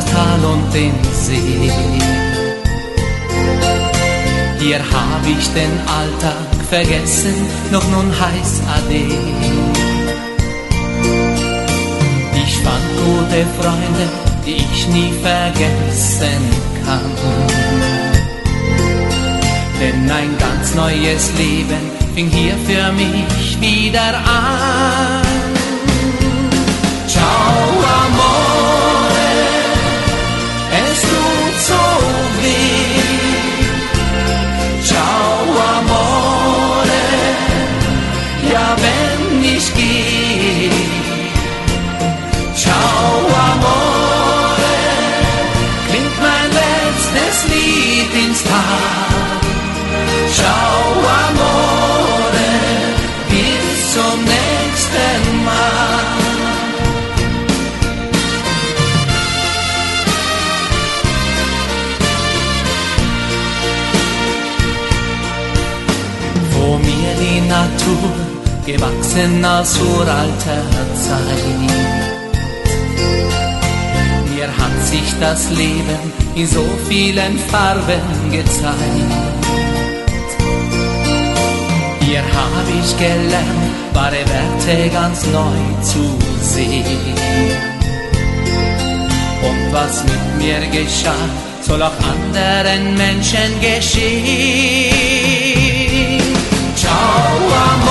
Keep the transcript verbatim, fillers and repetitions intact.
Tal und den See. Hier hab ich den Alltag vergessen, doch nun heißt Ade. Ich fand gute Freunde, die ich nie vergessen kann. Denn ein ganz neues Leben fing hier für mich wieder an. Ciao amore, es tut so weh. Ciao amore, ja wenn ich geh. Ciao amore, klingt mein letztes Lied ins Tal. Ciao amore, bis zum nächsten Mal. Vor mir die Natur, gewachsen aus uralter Zeit. Mir hat sich das Leben in so vielen Farben gezeigt. Hier hab ich gelernt, wahre Werte ganz neu zu sehen. Und was mit mir geschah, soll auch anderen Menschen geschehen. Ciao, amore.